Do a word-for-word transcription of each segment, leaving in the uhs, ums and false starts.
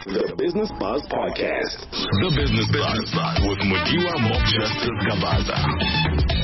The Business Buzz Podcast. The Business Buzz with Mudiwa Mobjustice Gabaza.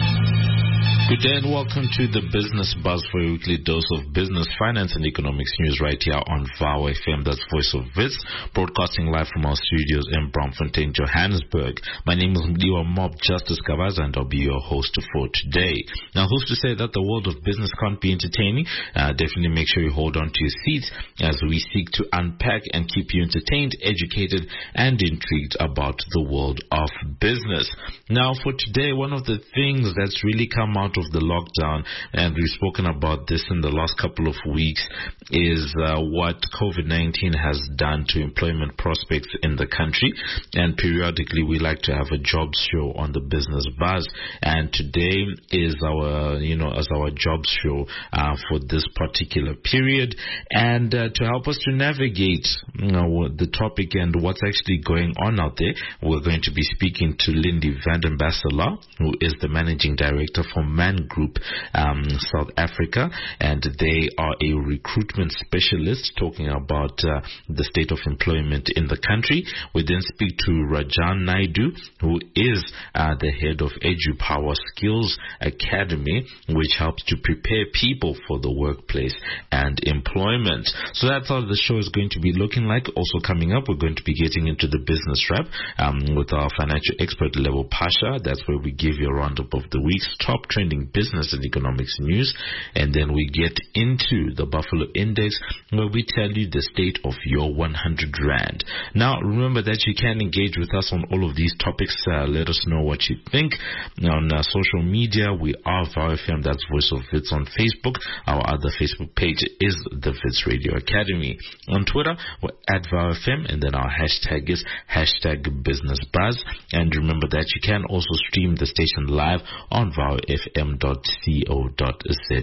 Good day and welcome to the Business Buzz for a weekly dose of business, finance and economics news right here on VOW F M, that's Voice of Wits, broadcasting live from our studios in Braamfontein, Johannesburg. My name is Mudiwa Mobjustice Gabaza and I'll be your host for today. Now, who's to say that the world of business can't be entertaining? Uh, definitely make sure you hold on to your seats as we seek to unpack and keep you entertained, educated and intrigued about the world of business. Now, for today, one of the things that's really come out of the lockdown, and we've spoken about this in the last couple of weeks, is uh, what COVID nineteen has done to employment prospects in the country. And periodically we like to have a jobs show on the Business Buzz, and today is our you know as our jobs show uh, for this particular period. And uh, to help us to navigate you know, the topic and what's actually going on out there, we're going to be speaking to Lindy Vanden Basselaar, who is the managing director for Man Group um, South Africa, and they are a recruitment specialist talking about uh, the state of employment in the country. We then speak to Rajan Naidu, who is uh, the head of EduPower Skills Academy, which helps to prepare people for the workplace and employment. So that's how the show is going to be looking like. Also coming up, we're going to be getting into the business wrap um, with our financial expert Lebo Pasha. That's where we give you a roundup of the week's top trending business and economics news, and then we get into the Buffalo Index, where we tell you the state of your one hundred rand. Now, remember that you can engage with us on all of these topics. Uh, let us know what you think. On uh, social media, we are VOW F M, that's Voice of Wits on Facebook. Our other Facebook page is the Wits Radio Academy. On Twitter, we're at VOW F M, and then our hashtag is hashtag Business Buzz. And remember that you can also stream the station live on vow f m dot co dot za.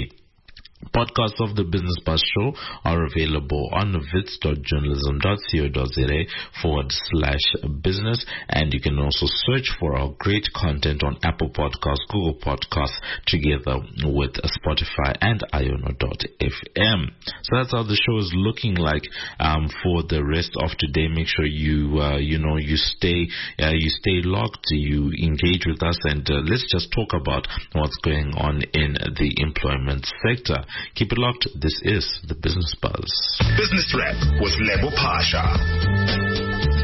Podcasts of the Business Buzz Show are available on wits dot journalism dot co dot za forward slash business, and you can also search for our great content on Apple Podcasts, Google Podcasts, together with Spotify and iono dot f m. So that's how the show is looking like um, for the rest of today. Make sure you uh, you know you stay uh, you stay locked, you engage with us, and uh, let's just talk about what's going on in the employment sector. Keep it locked. This is the Business Buzz. Business Wrap with Lebo Pasha.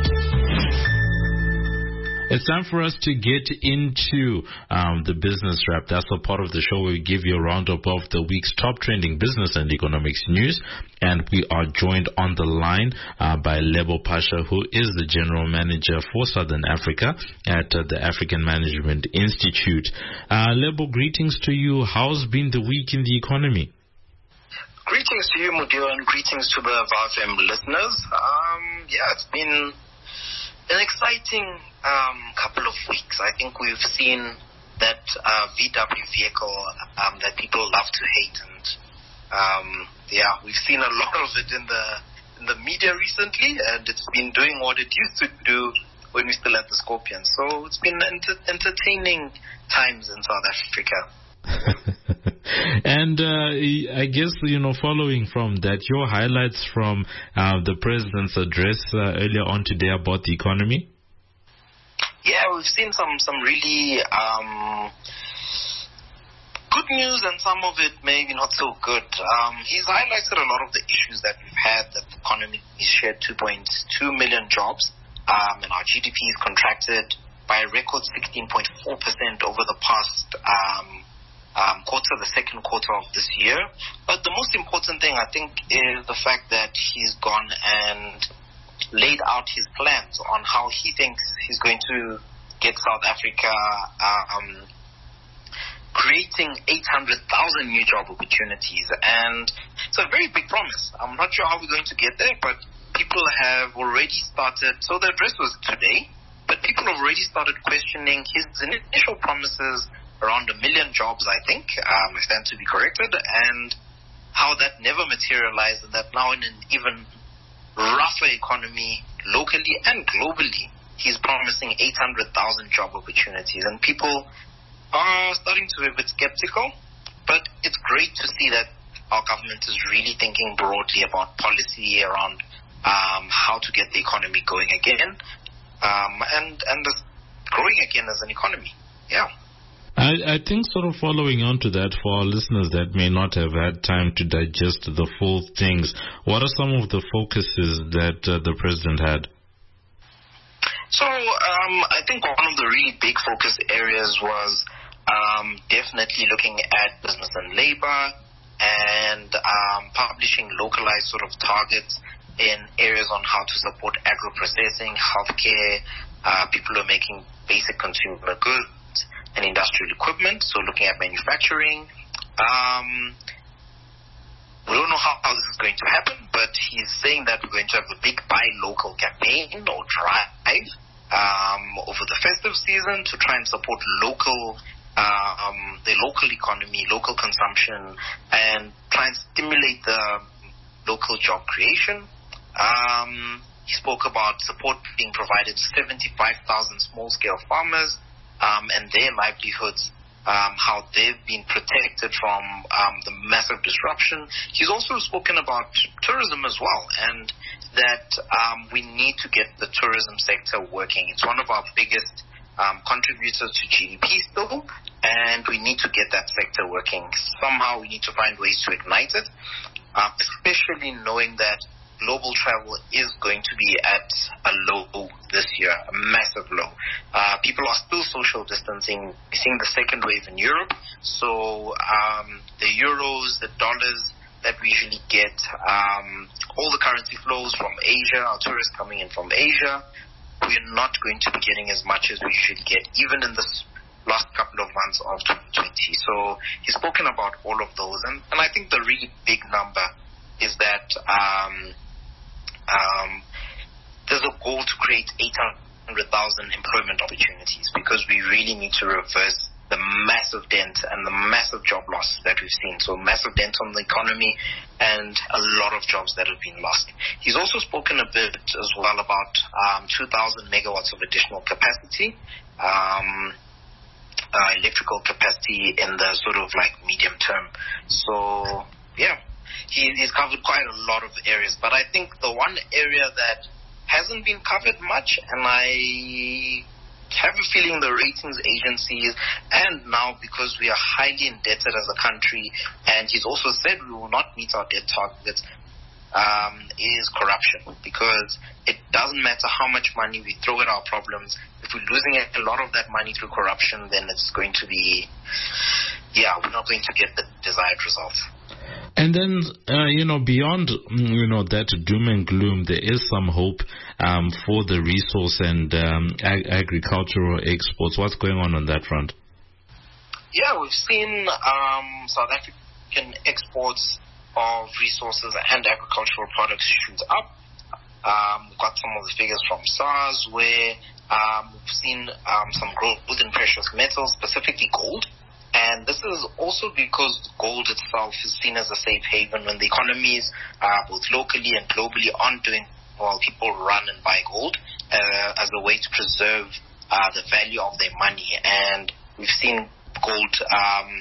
It's time for us to get into um, the business wrap. That's a part of the show where we give you a roundup of the week's top trending business and economics news. And we are joined on the line uh, by Lebo Pasha, who is the General Manager for Southern Africa at uh, the African Management Institute. Uh, Lebo, greetings to you. How's been the week in the economy? Greetings to you, Mudiwa, and greetings to the VOW F M listeners. Um, yeah, it's been an exciting um, couple of weeks. I think we've seen that uh, V W vehicle um, that people love to hate, and um, yeah, we've seen a lot of it in the in the media recently, and it's been doing what it used to do when we still had the Scorpion. So it's been enter- entertaining times in South Africa. And uh, I guess, you know, following from that, your highlights from uh, the President's address uh, earlier on today about the economy? Yeah, we've seen some, some really um, good news, and some of it maybe not so good. Um, he's highlighted a lot of the issues that we've had, that the economy has shared two point two million jobs, um, and our G D P is contracted by a record sixteen point four percent over the past um Um, quarter, the second quarter of this year. But the most important thing, I think, is the fact that he's gone and laid out his plans on how he thinks he's going to get South Africa um, creating eight hundred thousand new job opportunities. And it's a very big promise. I'm not sure how we're going to get there, but people have already started. So the address was today, but people have already started questioning his initial promises around a million jobs, I think, um, I stand to be corrected, and how that never materialized, and that now in an even rougher economy, locally and globally, he's promising eight hundred thousand job opportunities. And people are starting to be a bit skeptical, but it's great to see that our government is really thinking broadly about policy around um, to get the economy going again, um, and and the growing again as an economy. Yeah. I, I think sort of following on to that, for our listeners that may not have had time to digest the full things, what are some of the focuses that uh, the president had? So um, I think one of the really big focus areas was um, definitely looking at business and labor and um, publishing localized sort of targets in areas on how to support agro-processing, healthcare, uh, people who are making basic consumer goods and industrial equipment, so looking at manufacturing. Um, we don't know how, how this is going to happen, but he's saying that we're going to have a big buy local campaign or drive um, over the festive season to try and support local, um, the local economy, local consumption, and try and stimulate the local job creation. Um, he spoke about support being provided to seventy-five thousand small-scale farmers um, and their livelihoods, um, how they've been protected from um, the massive disruption. He's also spoken about tourism as well, and that um, we need to get the tourism sector working. It's one of our biggest um, contributors to G D P still, and we need to get that sector working. Somehow we need to find ways to ignite it, uh, especially knowing that global travel is going to be at a low this year, a massive low. Uh, people are still social distancing. We're seeing the second wave in Europe. So um, the euros, the dollars that we usually get, um, all the currency flows from Asia, our tourists coming in from Asia, we're not going to be getting as much as we usually get, even in this last couple of months of twenty twenty. So he's spoken about all of those. And, and I think the really big number is that um, Um, there's a goal to create eight hundred thousand employment opportunities, because we really need to reverse the massive dent and the massive job loss that we've seen. So massive dent on the economy and a lot of jobs that have been lost. He's also spoken a bit as well about um, two thousand megawatts of additional capacity, um, uh, electrical capacity in the sort of like medium term. So, yeah. He, he's covered quite a lot of areas, but I think the one area that hasn't been covered much, and I have a feeling the ratings agencies, and now because we are highly indebted as a country, and he's also said we will not meet our debt targets, um, is corruption. Because it doesn't matter how much money we throw at our problems, if we're losing a lot of that money through corruption, then it's going to be, yeah, we're not going to get the desired results. And then, uh, you know, beyond, you know, that doom and gloom, there is some hope um, for the resource and um, ag- agricultural exports. What's going on on that front? Yeah, we've seen um, South African exports of resources and agricultural products shoot up. Um, we've got some of the figures from SARS where um, we've seen um, some growth in precious metals, specifically gold. And this is also because gold itself is seen as a safe haven when the economies, uh, both locally and globally, aren't doing well. People run and buy gold uh, as a way to preserve uh, the value of their money. And we've seen gold um,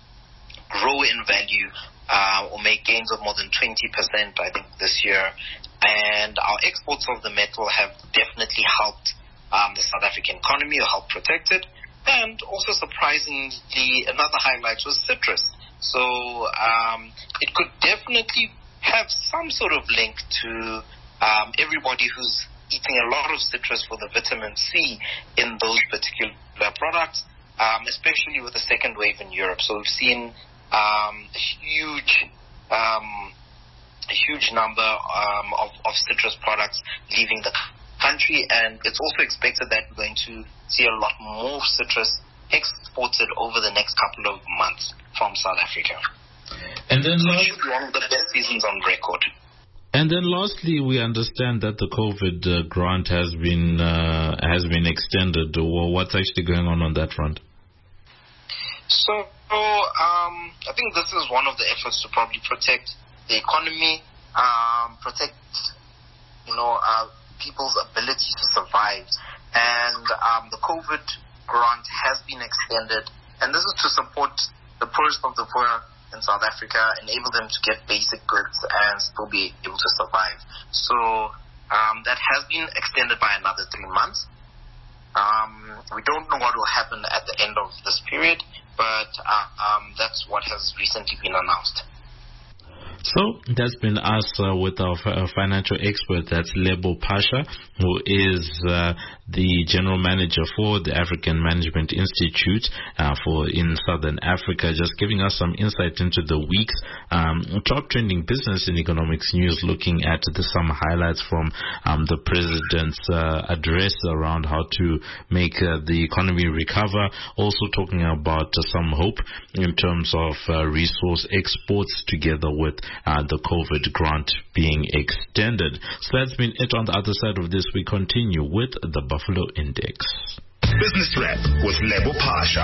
grow in value uh, or make gains of more than twenty percent, I think, this year. And our exports of the metal have definitely helped um, the South African economy, or helped protect it. And also, surprisingly, another highlight was citrus. So um, it could definitely have some sort of link to um, everybody who's eating a lot of citrus for the vitamin C in those particular products, um, especially with the second wave in Europe. So we've seen um, a huge, um, a huge number um, of, of citrus products leaving the country, and it's also expected that we're going to see a lot more citrus exported over the next couple of months from South Africa. And then so last, it should be one of the best seasons on record. And then lastly, we understand that the COVID uh, grant has been uh, has been extended. Well, what's actually going on on that front? So um, I think this is one of the efforts to probably protect the economy, um, protect, you know, uh, people's ability to survive. And um, the COVID grant has been extended, and this is to support the poorest of the poor in South Africa, enable them to get basic goods and still be able to survive. So Um, that has been extended by another three months. Um, we don't know what will happen at the end of this period, but uh, um, that's what has recently been announced. So that's been us uh, with our f- financial expert, that's Lebo Pasha, who is uh, the general manager for the African Management Institute uh, for in Southern Africa, just giving us some insight into the week's um, top trending business and economics news, looking at the, some highlights from um, the president's uh, address around how to make uh, the economy recover, also talking about uh, some hope in terms of uh, resource exports together with Uh, the COVID grant being extended. So that's been it on the other side of this. We continue with the Buffalo Index. Business Wrap with Lebo Pasha.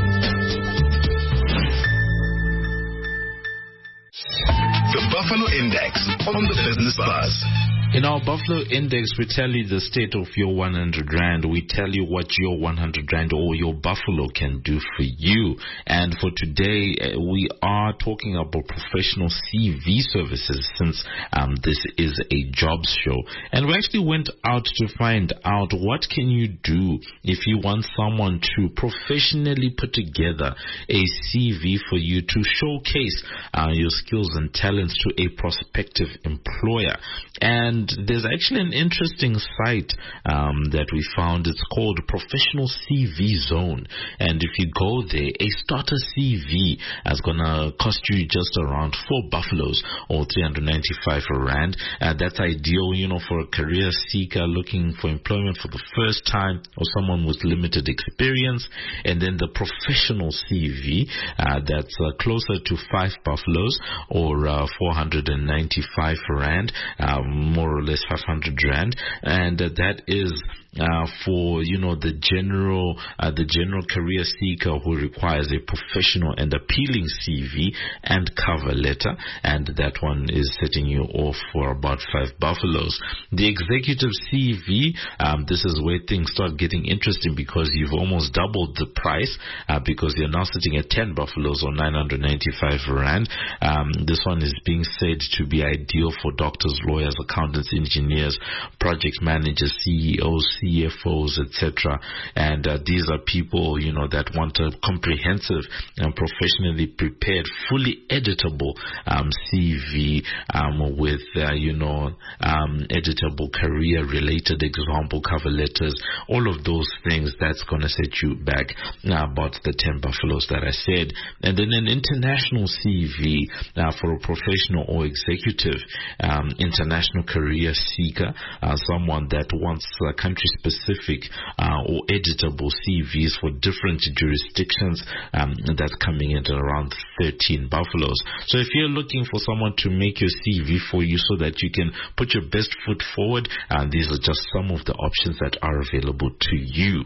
The Buffalo Index on the Business Buzz. In our Buffalo Index, we tell you the state of your one hundred rand. We tell you what your one hundred rand or your Buffalo can do for you. And for today, uh, we are talking about professional C V services, since um, this is a jobs show. And we actually went out to find out what can you do if you want someone to professionally put together a C V for you to showcase uh, your skills and talents to a prospective employer. And there's actually an interesting site um, that we found. It's called Professional C V Zone. And if you go there, a starter C V is going to cost you just around four buffaloes or three hundred ninety-five rand. Uh, that's ideal, you know, for a career seeker looking for employment for the first time or someone with limited experience. And then the professional C V, uh, that's uh, closer to five buffaloes or uh, four hundred ninety-five rand, uh, more or less five hundred rand, and uh, that is uh, for, you know, the general uh, the general career seeker who requires a professional and appealing C V and cover letter, and that one is setting you off for about five buffaloes. The executive C V, um, this is where things start getting interesting, because you've almost doubled the price, uh, because you're now sitting at ten buffaloes or nine hundred ninety-five rand. Um, this one is being said to be ideal for doctors, lawyers, accountants, engineers, project managers, C E Os, C F Os, et cetera. And uh, these are people, you know, that want a comprehensive and professionally prepared, fully editable um, C V um, with, uh, you know, um, editable career-related example cover letters, all of those things. That's going to set you back uh, about the ten buffaloes that I said. And then an international C V uh, for a professional or executive um, international career seeker, uh, someone that wants uh, country-specific uh, or editable C Vs for different jurisdictions. Um, that's coming in at around thirteen buffaloes. So if you're looking for someone to make your C V for you so that you can put your best foot forward, uh, these are just some of the options that are available to you.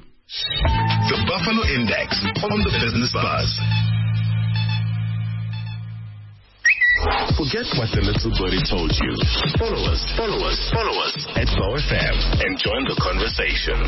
The Buffalo Index on the Business Buzz. Forget what the little birdie told you. Follow us, follow us, follow us at Vow F M and join the conversation.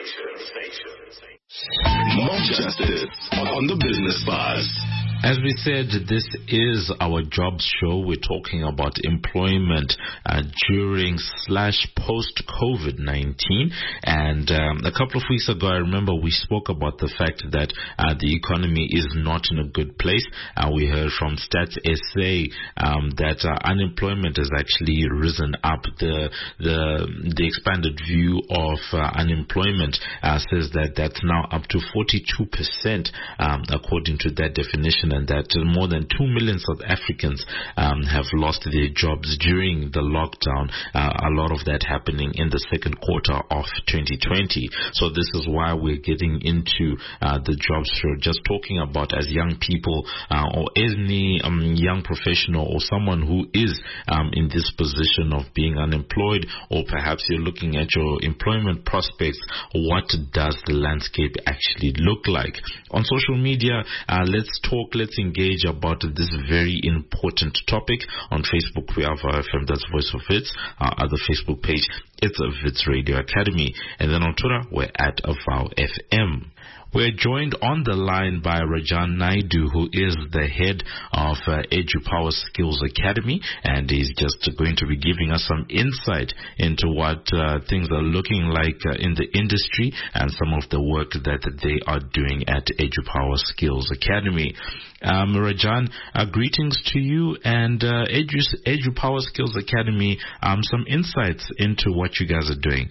Mob Justice on the Business Buzz. As we said, this is our jobs show. We're talking about employment uh, during slash post-COVID nineteen. And um, a couple of weeks ago, I remember we spoke about the fact that uh, the economy is not in a good place. Uh, we heard from Stats S A um, that uh, unemployment has actually risen up. The the the expanded view of uh, unemployment uh, says that that's now up to forty-two percent, um, according to that definition, and that more than two million South Africans um, have lost their jobs during the lockdown, uh, a lot of that happening in the second quarter of twenty twenty. So this is why we're getting into uh, the jobs show, just talking about, as young people uh, or any um, young professional or someone who is um, in this position of being unemployed, or perhaps you're looking at your employment prospects, what does the landscape actually look like? On social media, uh, let's talk, let's engage about this very important topic. On Facebook, we have our F M, that's Voice of Wits. Our other Facebook page, it's a Wits Radio Academy. And then on Twitter, we're at Vow F M. We're joined on the line by Rajan Naidu, who is the head of uh, EduPower Skills Academy, and he's just going to be giving us some insight into what uh, things are looking like uh, in the industry and some of the work that they are doing at EduPower Skills Academy. Um, Rajan, uh, greetings to you and uh, Edu, EduPower Skills Academy, um, some insights into what you guys are doing.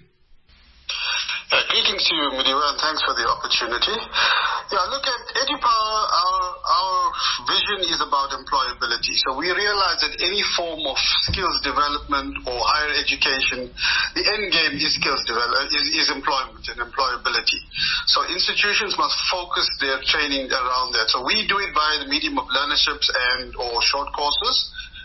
Uh, greetings to you, Mudiwa, and thanks for the opportunity. Yeah, look at EduPower, our, our vision is about employability. So we realize that any form of skills development or higher education, the end game is skills development, is, is employment and employability. So institutions must focus their training around that. So we do it by the medium of learnerships and or short courses.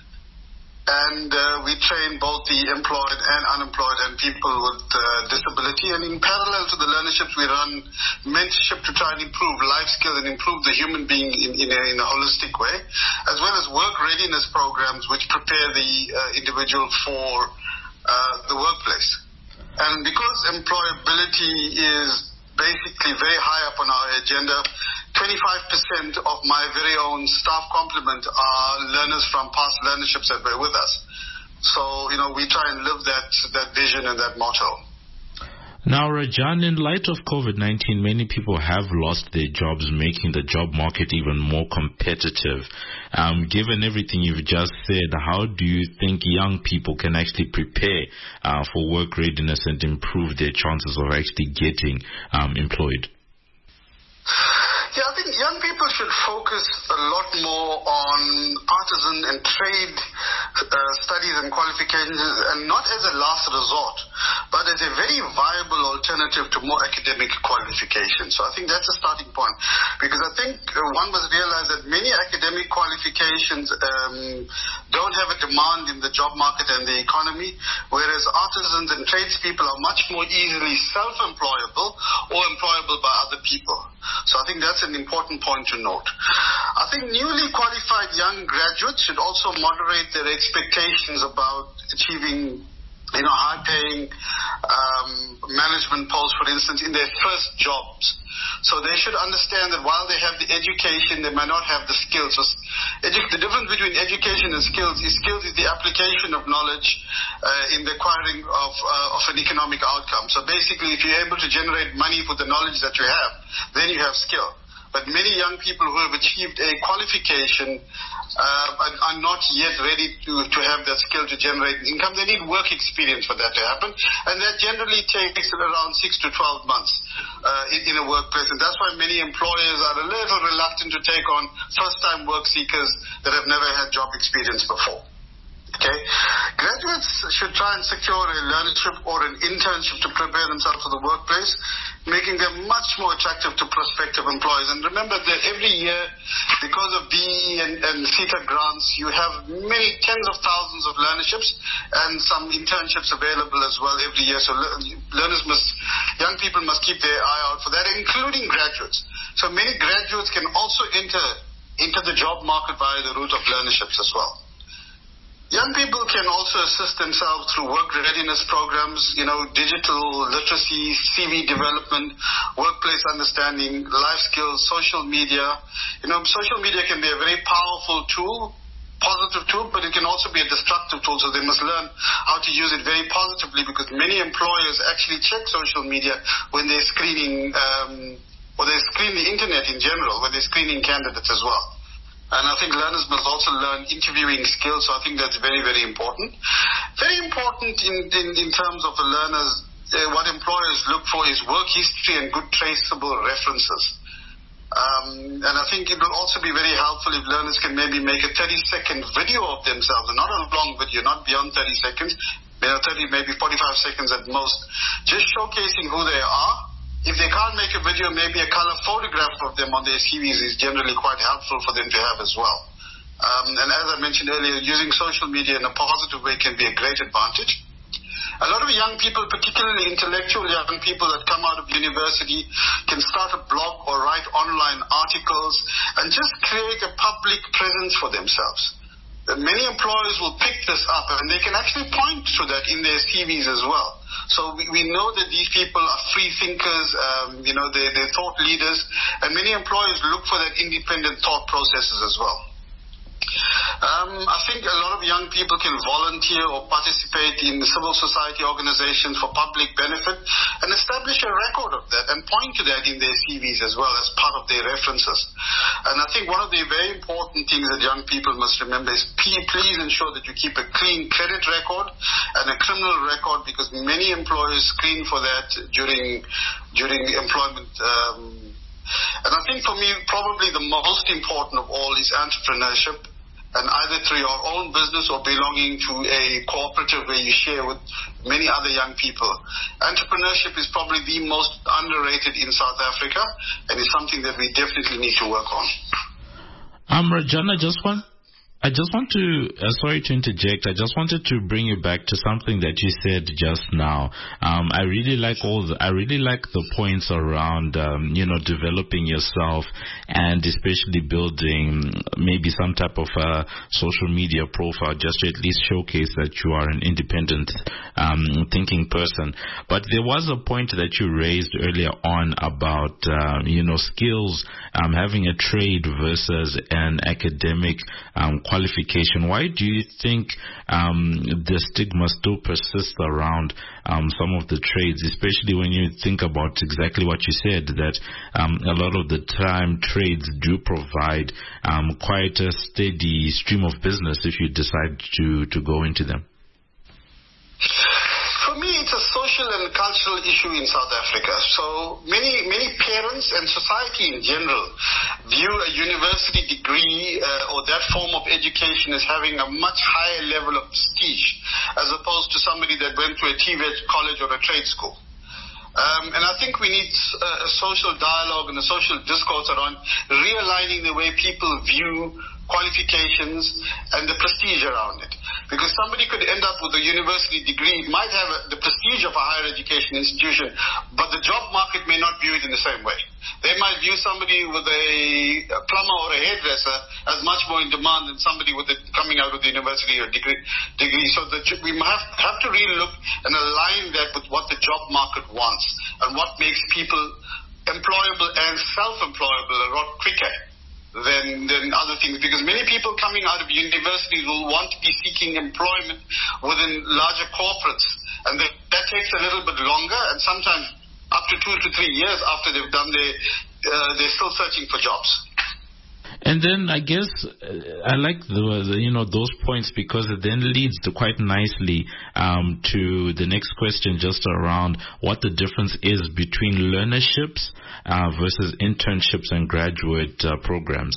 And uh, we train both the employed and unemployed and people with uh, disability. And in parallel to the learnerships, we run mentorship to try and improve life skills and improve the human being in, in, a, in a holistic way, as well as work readiness programs which prepare the uh, individual for uh, the workplace. And because employability is basically very high up on our agenda, twenty-five percent of my very own staff complement are learners from past learnerships that were with us. So, you know, we try and live that, that vision and that motto. Now, Rajan, in light of COVID nineteen, many people have lost their jobs, making the job market even more competitive. Um, given everything you've just said, how do you think young people can actually prepare uh, for work readiness and improve their chances of actually getting um, employed? Yeah, I think young people should focus a lot more on artisan and trade uh, studies and qualifications, and not as a last resort, but as a very viable alternative to more academic qualifications. So I think that's a starting point, because I think uh, one must realize that many academic qualifications um, don't have a demand in the job market and the economy, whereas artisans and tradespeople are much more easily self-employable or employable by other people. So I think that's an important point to note. I think newly qualified young graduates should also moderate their expectations about achieving, you know, high-paying um, management posts, for instance, in their first jobs. So they should understand that while they have the education, they might not have the skills. So edu- the difference between education and skills is skills is the application of knowledge uh, in the acquiring of, uh, of an economic outcome. So basically, if you're able to generate money with the knowledge that you have, then you have skill. But many young people who have achieved a qualification uh, are, are not yet ready to, to have that skill to generate income. They need work experience for that to happen. And that generally takes around six to twelve months uh, in, in a workplace. And that's why many employers are a little reluctant to take on first-time work seekers that have never had job experience before. Okay, graduates should try and secure a learnership or an internship to prepare themselves for the workplace, making them much more attractive to prospective employers. And remember that every year, because of B E E and, and CETA grants, you have many tens of thousands of learnerships and some internships available as well every year. So learners must, young people must keep their eye out for that, including graduates. So many graduates can also enter into the job market via the route of learnerships as well. Young people can also assist themselves through work readiness programs, you know, digital literacy, C V development, workplace understanding, life skills, social media. You know, social media can be a very powerful tool, positive tool, but it can also be a destructive tool. So they must learn how to use it very positively, because many employers actually check social media when they're screening, um, or they screen the internet in general, when they're screening candidates as well. And I think learners must also learn interviewing skills, so I think that's very, very important. Very important in, in, in terms of the learners, uh, what employers look for is work history and good traceable references. Um, and I think it will also be very helpful if learners can maybe make a thirty-second video of themselves, and not a long video, not beyond thirty seconds, you know, thirty, maybe forty-five seconds at most, just showcasing who they are. If they can't make a video, maybe a color photograph of them on their C Vs is generally quite helpful for them to have as well. Um, and as I mentioned earlier, using social media in a positive way can be a great advantage. A lot of young people, particularly intellectual young people that come out of university, can start a blog or write online articles and just create a public presence for themselves. many employers will pick this up, and they can actually point to that in their C Vs as well. So we, we know that these people are free thinkers, um, you know, they're, they're thought leaders, and many employers look for that independent thought processes as well. Um, I think a lot of young people can volunteer or participate in civil society organizations for public benefit and establish a record of that and point to that in their C Vs as well as part of their references. And I think one of the very important things that young people must remember is please ensure that you keep a clean credit record and a criminal record, because many employers screen for that during during employment. Um, and I think for me, probably the most important of all is entrepreneurship. And either through your own business or belonging to a cooperative where you share with many other young people. Entrepreneurship is probably the most underrated in South Africa, and is something that we definitely need to work on. Um, Rajana, just one. I just want to, uh, sorry to interject, I just wanted to bring you back to something that you said just now. Um, I really like all the, I really like the points around, um, you know, developing yourself and especially building maybe some type of uh, social media profile just to at least showcase that you are an independent um, thinking person. But there was a point that you raised earlier on about, uh, you know, skills, um, having a trade versus an academic um qualification. Why do you think um, the stigma still persists around um, some of the trades, especially when you think about exactly what you said, that um, a lot of the time trades do provide um, quite a steady stream of business if you decide to, to go into them? For me, it's a social and cultural issue in South Africa. So many many parents and society in general view a university degree uh, or that form of education as having a much higher level of prestige as opposed to somebody that went to a T V E T college or a trade school. Um, and I think we need uh, a social dialogue and a social discourse around realigning the way people view qualifications and the prestige around it. Because somebody could end up with a university degree, might have a, the prestige of a higher education institution, but the job market may not view it in the same way. They might view somebody with a, a plumber or a hairdresser as much more in demand than somebody with a, coming out of the university or degree. degree. So the, we have, have to really look and align that with what the job market wants and what makes people employable and self-employable a lot quicker than, than other things, because many people coming out of universities will want to be seeking employment within larger corporates, and that, that takes a little bit longer, and sometimes up to two to three years after they've done their, uh, they're still searching for jobs. And then I guess uh, I like the, the you know those points, because it then leads to quite nicely um, to the next question, just around what the difference is between learnerships uh, versus internships and graduate uh, programs.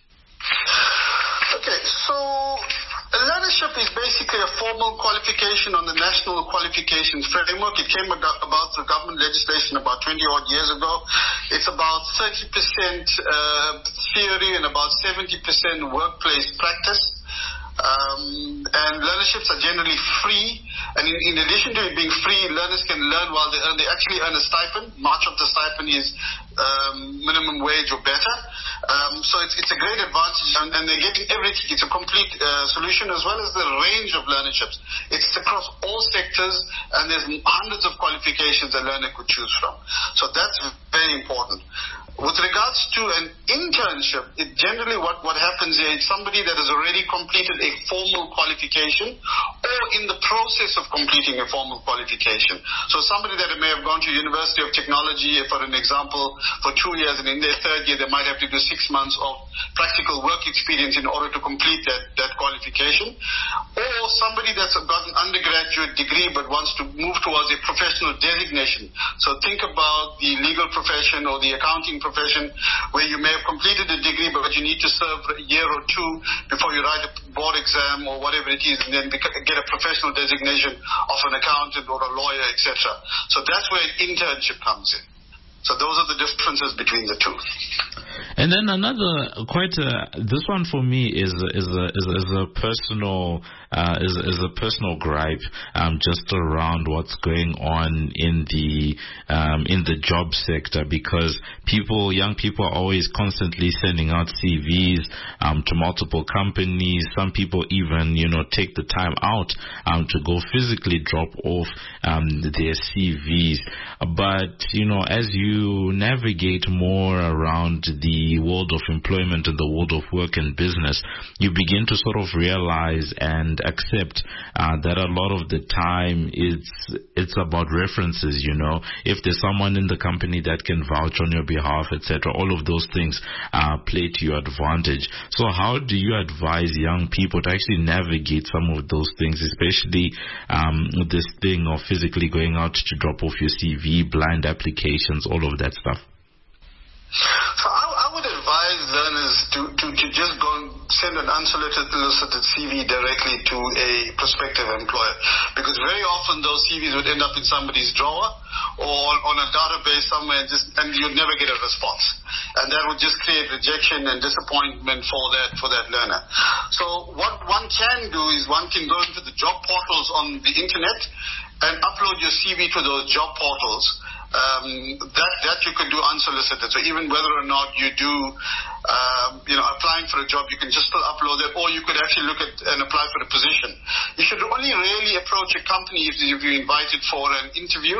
Okay, so a learnership is basically a formal qualification on the National Qualifications Framework. It came about through government legislation about twenty odd years ago. It's about thirty percent uh, theory and about seventy percent workplace practice. Um, and learnerships are generally free, and in, in addition to it being free, learners can learn while they earn. They actually earn a stipend. Much of the stipend is um, minimum wage or better. Um, so it's, it's a great advantage, and, and they're getting everything. It's a complete uh, solution, as well as the range of learnerships. It's across all sectors, and there's hundreds of qualifications a learner could choose from. So that's very important. With regards to an internship, it generally what, what happens is somebody that has already completed a formal qualification or in the process of completing a formal qualification. So somebody that may have gone to University of Technology, for an example, for two years, and in their third year they might have to do six months of practical work experience in order to complete that, that qualification. Or somebody that's got an undergraduate degree but wants to move towards a professional designation. So think about the legal profession or the accounting profession. profession where you may have completed a degree but you need to serve a year or two before you write a board exam or whatever it is, and then get a professional designation of an accountant or a lawyer, et cetera. So that's where internship comes in. So those are the differences between the two. And then another, quite a, this one for me is is a is a, is a personal uh, is is a personal gripe, um, just around what's going on in the um, in the job sector, because people, young people, are always constantly sending out C Vs um, to multiple companies. Some people even, you know, take the time out um, to go physically drop off um, their C Vs. But you know, as you navigate more around the world of employment and the world of work and business, you begin to sort of realize and accept uh, that a lot of the time it's it's about references. You know, if there's someone in the company that can vouch on your behalf, et cetera, all of those things uh, play to your advantage. So how do you advise young people to actually navigate some of those things, especially um, this thing of physically going out to drop off your C V, blind applications, all of that stuff? So I, I would advise learners to, to, to just go and send an unsolicited C V directly to a prospective employer, because very often those C Vs would end up in somebody's drawer or on a database somewhere, and, just, and you'd never get a response, and that would just create rejection and disappointment for that for that learner. So what one can do is one can go into the job portals on the internet and upload your C V to those job portals. Um, that that you can do unsolicited. So even whether or not you do, um, you know, applying for a job, you can just still upload it, or you could actually look at and apply for a position. You should only really approach a company if, if you're invited for an interview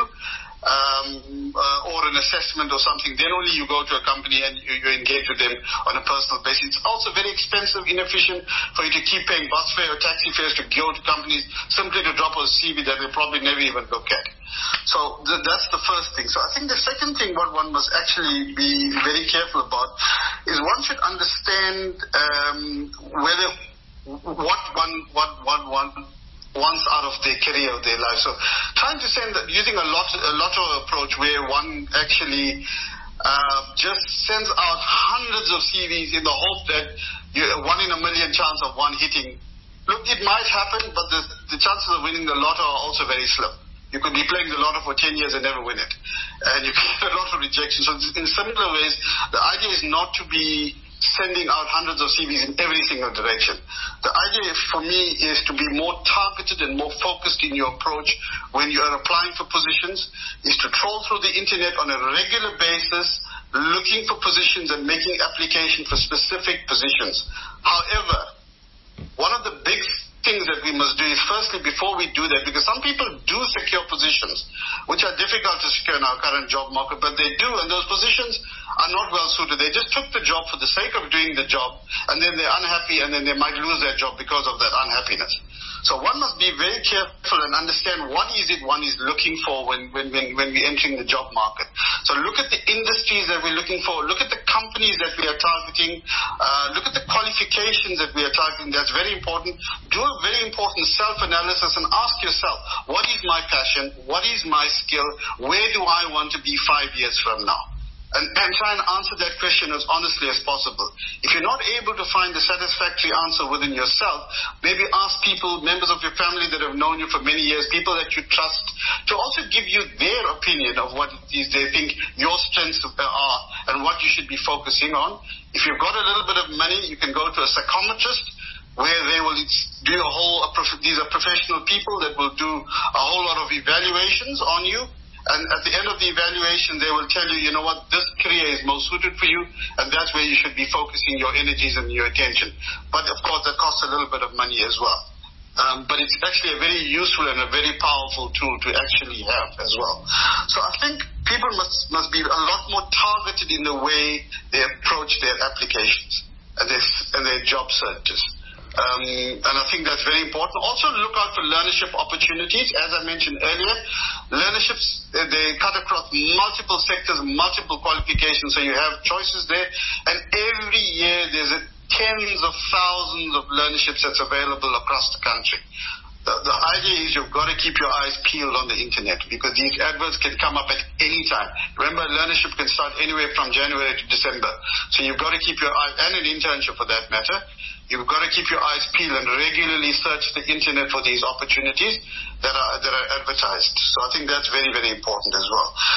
um, uh, or an assessment or something. Then only you go to a company and you, you engage with them on a personal basis. It's also very expensive, inefficient for you to keep paying bus fare or taxi fares to go to companies simply to drop a C V that they'll probably never even look at. So th- that's the first thing. So I think the second thing what one must actually be very careful about is one should understand um, whether what one what one one wants out of their career or their life. So trying to send that using a lot a lotto approach where one actually uh, just sends out hundreds of C Vs in the hope that you, one in a million chance of one hitting. Look, it might happen, but the, the chances of winning the lotto are also very slim. You could be playing the lotto for ten years and never win it. And you get a lot of rejection. So in similar ways, the idea is not to be sending out hundreds of C Vs in every single direction. The idea for me is to be more targeted and more focused in your approach when you are applying for positions, is to troll through the internet on a regular basis, looking for positions and making application for specific positions. However, one of the big things that we must do is, firstly, before we do that, because some people do secure positions which are difficult to secure in our current job market, but they do, and those positions are not well suited. They just took the job for the sake of doing the job, and then they're unhappy, and then they might lose their job because of that unhappiness. So one must be very careful and understand what is it one is looking for when, when, when, when we're entering the job market. So look at the industries that we're looking for, look at the companies that we are targeting, uh, look at the qualifications that we are targeting. That's very important. Do a very important self-analysis and ask yourself, what is my passion? What is my skill? Where do I want to be five years from now? And, and try and answer that question as honestly as possible. If you're not able to find a satisfactory answer within yourself, maybe ask people, members of your family that have known you for many years, people that you trust, to also give you their opinion of what it is they think your strengths are and what you should be focusing on. If you've got a little bit of money, you can go to a psychometrist, where they will do a whole, these are professional people that will do a whole lot of evaluations on you. And at the end of the evaluation, they will tell you, you know what, this career is most suited for you, and that's where you should be focusing your energies and your attention. But, of course, that costs a little bit of money as well. Um, but it's actually a very useful and a very powerful tool to actually have as well. So I think people must, must be a lot more targeted in the way they approach their applications and their, and their job searches. Um, and I think that's very important. Also look out for learnership opportunities. As I mentioned earlier, learnerships, they cut across multiple sectors, multiple qualifications, so you have choices there. And every year there's a tens of thousands of learnerships that's available across the country. The, the idea is you've got to keep your eyes peeled on the internet, because these adverts can come up at any time. Remember, learnership can start anywhere from January to December. So you've got to keep your eyes, and an internship for that matter, you've got to keep your eyes peeled and regularly search the internet for these opportunities that are that are advertised. So I think that's very, very important as well.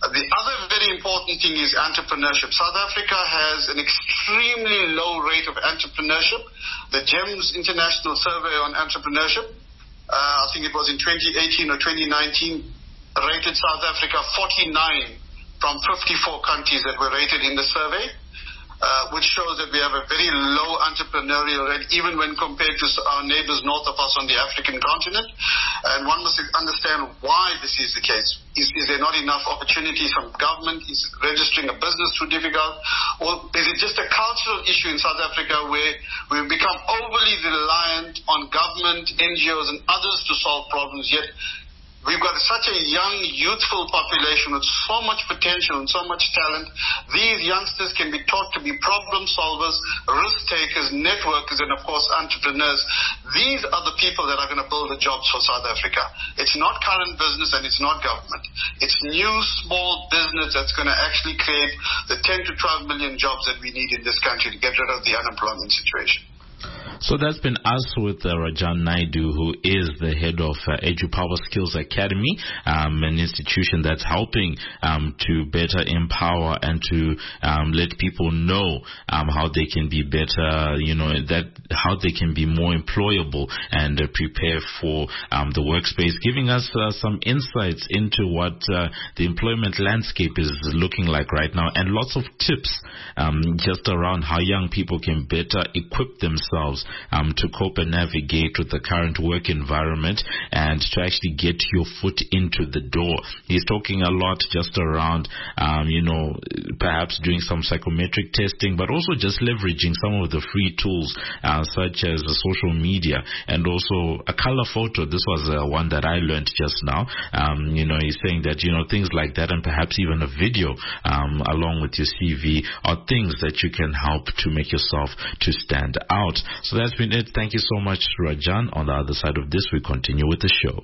The other very important thing is entrepreneurship. South Africa has an extremely low rate of entrepreneurship. The GEMS International Survey on Entrepreneurship, uh, I think it was in twenty eighteen or twenty nineteen, rated South Africa forty-nine from fifty-four countries that were rated in the survey, uh, which shows that we have a very low entrepreneurial rate, even when compared to our neighbors north of us on the African continent. And one must understand why this is the case. Is, is there not enough opportunities from government? Is registering a business too difficult? Or is it just a cultural issue in South Africa where we've become overly reliant on government, N G Os and others to solve problems, yet we've got such a young, youthful population with so much potential and so much talent. These youngsters can be taught to be problem solvers, risk takers, networkers, and of course entrepreneurs. These are the people that are going to build the jobs for South Africa. It's not current business and it's not government. It's new, small business that's going to actually create the ten to twelve million jobs that we need in this country to get rid of the unemployment situation. So that's been us with uh, Rajan Naidu, who is the head of uh, EduPower Skills Academy, um, an institution that's helping um, to better empower and to um, let people know um, how they can be better, you know, that how they can be more employable and uh, prepare for um, the workspace, giving us uh, some insights into what uh, the employment landscape is looking like right now, and lots of tips um, just around how young people can better equip themselves Um, to cope and navigate with the current work environment and to actually get your foot into the door. He's talking a lot just around, um, you know, perhaps doing some psychometric testing, but also just leveraging some of the free tools uh, such as the social media and also a color photo. This was uh, one that I learned just now. Um, you know, he's saying that, you know, things like that and perhaps even a video um, along with your C V are things that you can help to make yourself to stand out. So that's been it. Thank you so much, Rajan. On the other side of this, we continue with the show.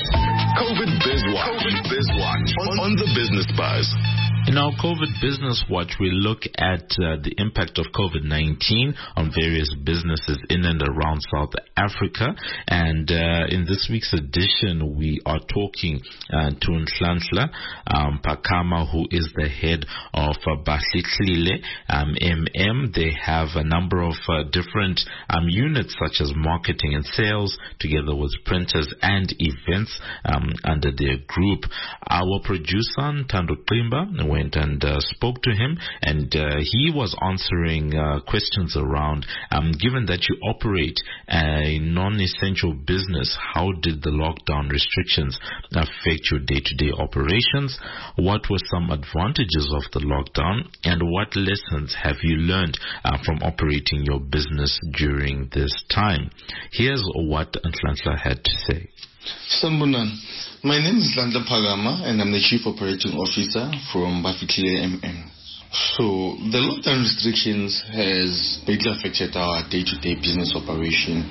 COVID Biz Watch. COVID Biz Watch on, on the Business Buzz. In our COVID Business Watch, we look at uh, the impact of COVID nineteen on various businesses in and around South Africa. And uh, in this week's edition, we are talking uh, to Nhlanhla um, Phakama, who is the head of uh, Bahlitlile um, M M. They have a number of uh, different um, units such as marketing and sales, together with printers and events um, under their group. Our producer, Tando Qimba, went and uh, spoke to him, and uh, he was answering uh, questions around, um, given that you operate a non-essential business, how did the lockdown restrictions affect your day-to-day operations? What were some advantages of the lockdown, and what lessons have you learned uh, from operating your business during this time? Here's what Nhlanhla had to say. Sambunan, my name is Nhlanhla Phakama and I'm the Chief Operating Officer from Bahlitlile M M. So the lockdown restrictions has badly affected our day-to-day business operation.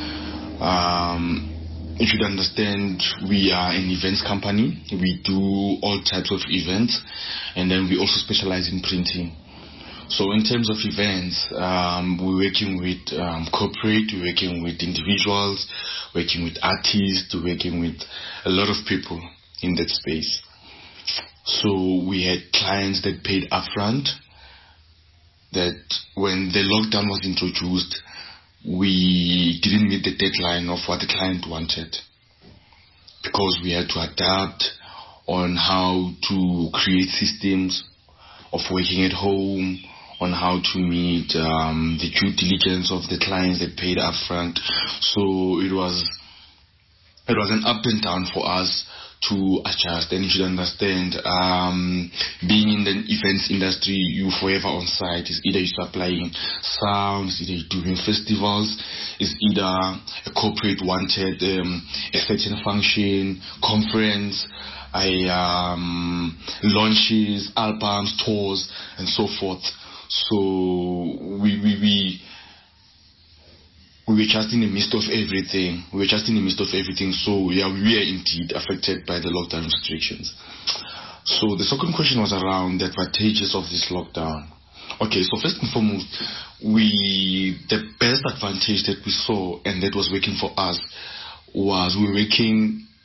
Um, if you understand, we are an events company. We do all types of events, and then we also specialize in printing. So in terms of events, um, we're working with um, corporate, we're working with individuals, working with artists, working with a lot of people in that space. So we had clients that paid upfront, that when the lockdown was introduced, we didn't meet the deadline of what the client wanted, because we had to adapt on how to create systems of working at home, on how to meet um, the due diligence of the clients that paid upfront. So it was it was an up and down for us to adjust. And you should understand, um, being in the events industry, you forever on site. It's either you're supplying sounds, either you're doing festivals, it's either a corporate wanted um, a certain function, conference, I, um, launches, albums, tours, and so forth. So we we we we were just in the midst of everything. We were just in the midst of everything. So yeah, we are indeed affected by the lockdown restrictions. So the second question was around the advantages of this lockdown. Okay, so first and foremost, we the best advantage that we saw, and that was working for us, was we were working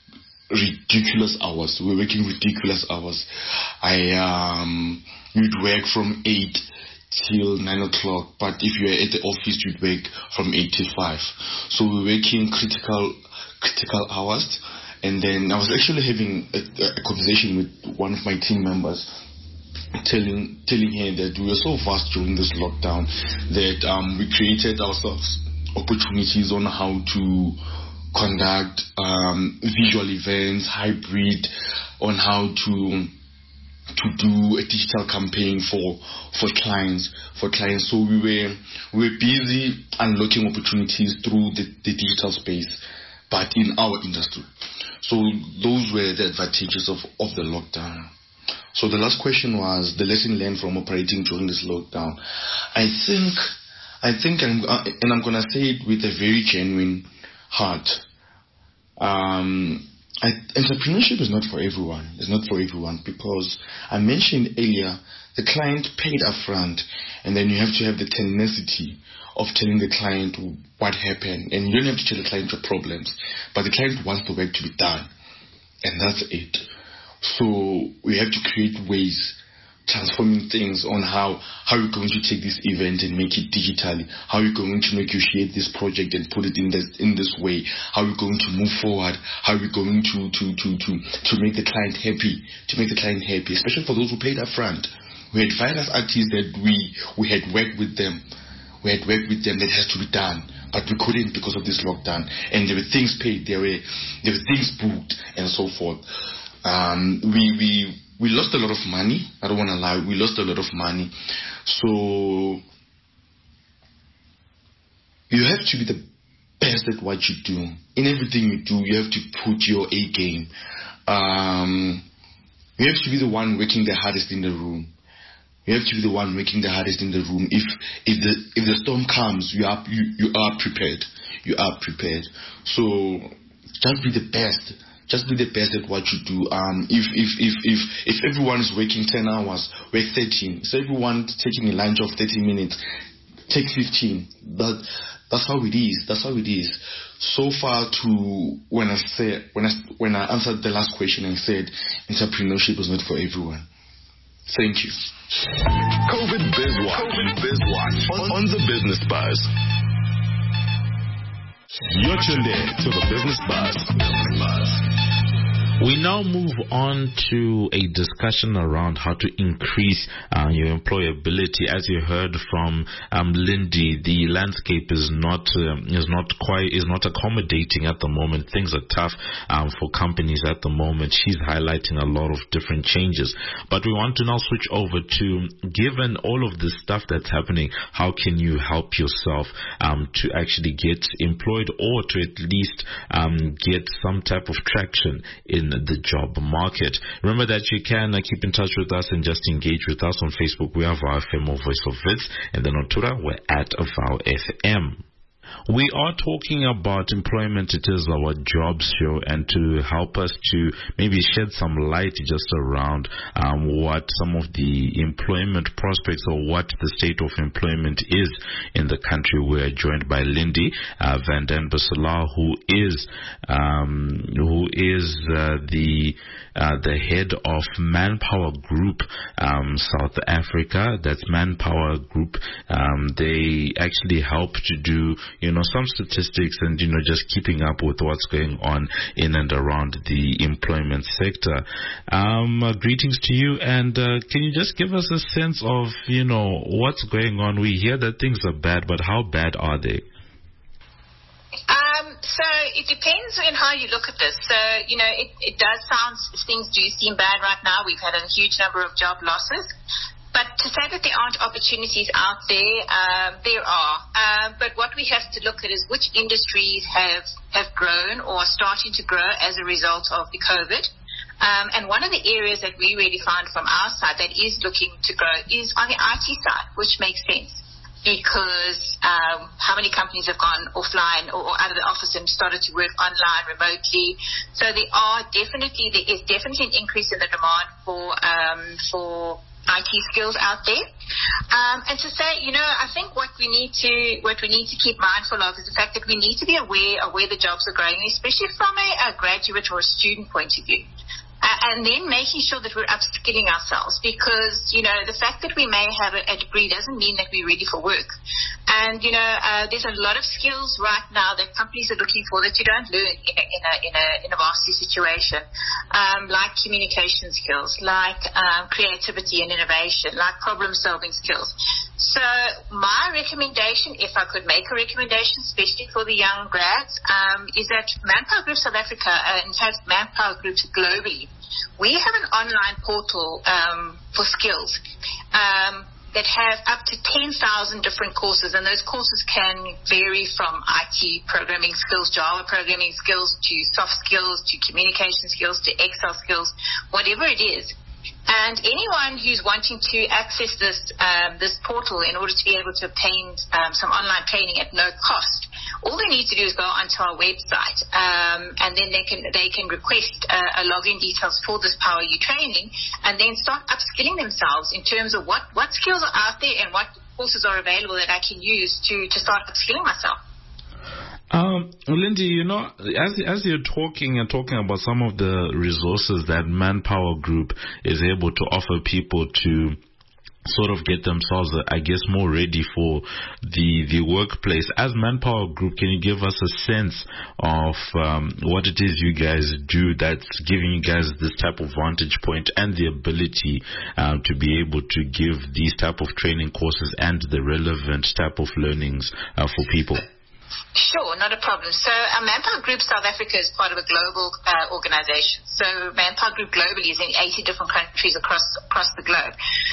ridiculous hours. We were working ridiculous hours. I um, you'd work from eight till nine o'clock, but if you were at the office, you'd work from eight till five. So we were working critical critical hours. And then I was actually having a, a conversation with one of my team members, telling telling her that we were so fast during this lockdown that um, we created ourselves opportunities on how to conduct um, visual events, hybrid, on how to to do a digital campaign for for clients for clients. So we were we were busy unlocking opportunities through the, the digital space, but in our industry. So those were the advantages of, of the lockdown. So the last question was the lesson learned from operating during this lockdown. I think I think, I'm, uh, and I'm going to say it with a very genuine heart, um, I, entrepreneurship is not for everyone. It's not for everyone because I mentioned earlier the client paid upfront, and then you have to have the tenacity of telling the client what happened. And you don't have to tell the client your problems, but the client wants the work to be done, and that's it. So we have to create ways, transforming things on how how you're going to take this event and make it digitally, how you're going to negotiate this project and put it in this in this way, how you're going to move forward, how you're going to to to to to make the client happy, to make the client happy, especially for those who paid up front. We had various artists that we we had worked with them, we had worked with them that has to be done, but we couldn't because of this lockdown. And there were things paid, there were there were things booked, and so forth. Um, we we. We lost a lot of money. I don't want to lie. We lost a lot of money. So you have to be the best at what you do. In everything you do, you have to put your A game. Um, you have to be the one working the hardest in the room. You have to be the one working the hardest in the room. If if the if the storm comes, you are you, you are prepared. You are prepared. So just be the best. Just be the best at what you do. Um, if if if if if everyone is working ten hours, work thirteen. So everyone taking a lunch of thirty minutes, take fifteen. But that's how it is. That's how it is. So far, to when I said when I when I answered the last question, I said entrepreneurship is not for everyone. Thank you. COVID Biz Watch. COVID Biz Watch on, on the Business Buzz. You're tuned in to the Business Buzz. Business Buzz. We now move on to a discussion around how to increase uh, your employability. As you heard from um, Lindy, the landscape is not um, is not quite is not accommodating at the moment. Things are tough um, for companies at the moment. She's highlighting a lot of different changes. But we want to now switch over to, given all of this stuff that's happening, how can you help yourself um, to actually get employed, or to at least um, get some type of traction in the job market. Remember that you can uh, keep in touch with us and just engage with us on Facebook. We are V O W F M or Voice of Wits, and then on Twitter we're at V O W F M. We are talking about employment. It is our jobs show, and to help us to maybe shed some light just around um, what some of the employment prospects or what the state of employment is in the country, we're joined by Lindy uh, van den Bosselaar, who is um, who is uh, the uh, the head of Manpower Group um, South Africa. That's Manpower Group. Um, they actually help to do, you know, some statistics and, you know, just keeping up with what's going on in and around the employment sector. Um, uh, greetings to you, and uh, can you just give us a sense of, you know, what's going on? We hear that things are bad, but how bad are they? Um, so it depends on how you look at this. So, you know, it, it does sound, things do seem bad right now. We've had a huge number of job losses. But to say that there aren't opportunities out there, um, there are. Um, but what we have to look at is which industries have, have grown or are starting to grow as a result of the COVID. Um, and one of the areas that we really found from our side that is looking to grow is on the I T side, which makes sense. Because um, how many companies have gone offline or, or out of the office and started to work online remotely? So there are definitely there is definitely an increase in the demand for um, for I T skills out there. Um, and to say, you know, I think what we need to what we need to keep mindful of is the fact that we need to be aware of where the jobs are growing, especially from a, a graduate or a student point of view. Uh, and then making sure that we're upskilling ourselves, because, you know, the fact that we may have a, a degree doesn't mean that we're ready for work. And, you know, uh, there's a lot of skills right now that companies are looking for that you don't learn in a, in a, in a, in a varsity situation, um, like communication skills, like um, creativity and innovation, like problem-solving skills. So my recommendation, if I could make a recommendation, especially for the young grads, um, is that Manpower Group South Africa, uh, in fact, Manpower Groups globally, we have an online portal um, for skills um, that have up to ten thousand different courses, and those courses can vary from I T programming skills, Java programming skills, to soft skills, to communication skills, to Excel skills, whatever it is. And anyone who's wanting to access this um, this portal in order to be able to obtain um, some online training at no cost, all they need to do is go onto our website, um, and then they can they can request uh, a login details for this Power U training, and then start upskilling themselves in terms of what, what skills are out there and what courses are available that I can use to, to start upskilling myself. Um, Lindy, you know, as as you're talking and talking about some of the resources that Manpower Group is able to offer people to sort of get themselves, I guess, more ready for the the workplace. As Manpower Group, can you give us a sense of um, what it is you guys do that's giving you guys this type of vantage point and the ability uh, to be able to give these type of training courses and the relevant type of learnings uh, for people? Sure, not a problem. So uh, Manpower Group South Africa is part of a global uh, organization. So Manpower Group globally is in eighty different countries across across the globe.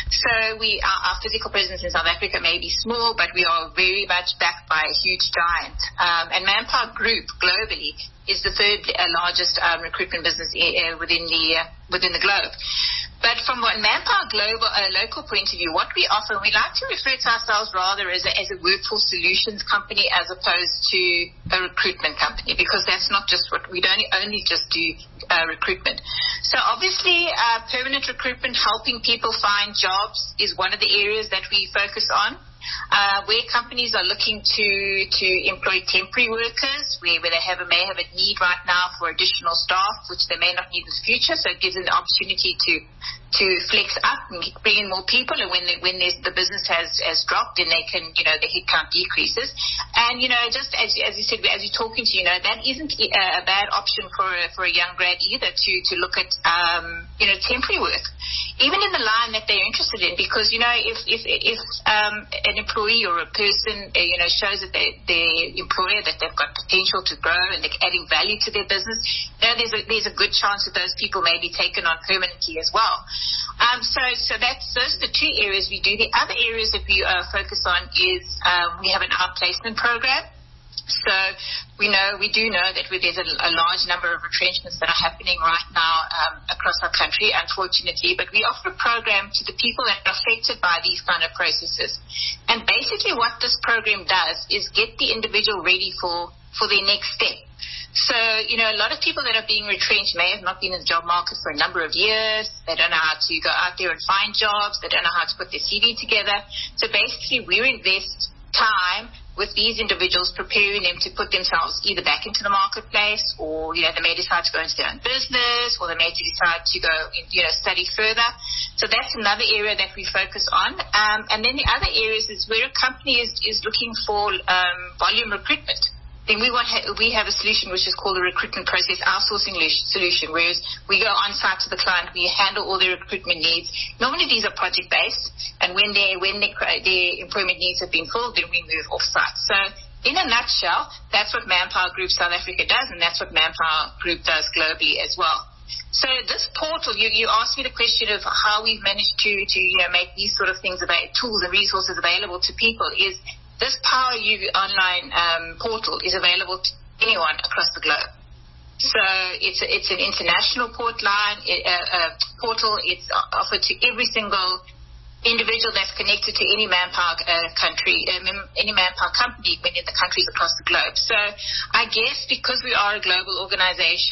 So we our, our physical presence in South Africa may be small, but we are very much backed by a huge giant. Um, and Manpower Group globally is the third uh, largest um, recruitment business uh, within the uh, within the globe. But from a Manpower global, uh, local point of view, what we offer, we like to refer to ourselves rather as a, as a workforce solutions company as opposed to a recruitment company, because that's not just what we don't only just do uh, recruitment. So obviously, uh, permanent recruitment, helping people find jobs, is one of the areas that we focus on. Uh, where companies are looking to to employ temporary workers, where, where they have a, may have a need right now for additional staff, which they may not need in the future, so it gives them the opportunity to to flex up and bring in more people, and when they, when the business has, has dropped, then they can, you know, the headcount decreases. And, you know, just as, as you said, as you're talking to, you know, that isn't a bad option for a, for a young grad either to, to look at, um, you know, temporary work, even in the line that they're interested in, because, you know, if, if, if um, an employee or a person, uh, you know, shows that they, their employer that they've got potential to grow and they're adding value to their business, you know, there's a, there's a good chance that those people may be taken on permanently as well. Um, so, so that's those are the two areas we do. The other areas that we uh, focus on is um, we have an outplacement program. So we know we do know that there's a, a large number of retrenchments that are happening right now um, across our country, unfortunately. But we offer a program to the people that are affected by these kind of processes. And basically, what this program does is get the individual ready for for their next step. So, you know, a lot of people that are being retrenched may have not been in the job market for a number of years. They don't know how to go out there and find jobs. They don't know how to put their C V together. So basically, we invest time with these individuals, preparing them to put themselves either back into the marketplace, or, you know, they may decide to go into their own business, or they may decide to go, you know, study further. So that's another area that we focus on. Um, and then the other areas is where a company is, is looking for um, volume recruitment. Then we want ha- we have a solution which is called a recruitment process outsourcing solution, whereas we go on site to the client, we handle all their recruitment needs. Normally these are project based, and when they when they, their employment needs have been filled, then we move off site. So in a nutshell, that's what Manpower Group South Africa does, and that's what Manpower Group does globally as well. So this portal, you, you asked me the question of how we've managed to to you know make these sort of things about tools and resources available to people is. This Power U online um, portal is available to anyone across the globe. So it's a, it's an international port line, uh, uh, portal. It's offered to every single individual that's connected to any Manpower uh, country, um, any Manpower company in the countries across the globe. So I guess because we are a global organization,